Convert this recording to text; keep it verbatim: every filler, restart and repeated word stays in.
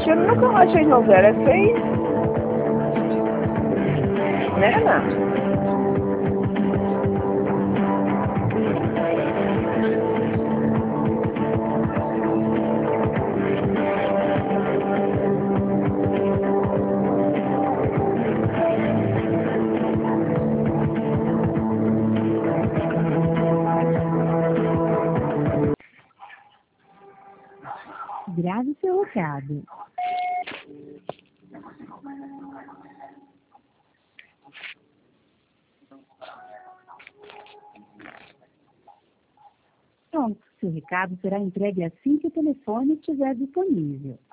gente, eu nunca achei novela, é feio. Né, Ana? Grave seu recado. Pronto, seu recado será entregue assim que o telefone estiver disponível.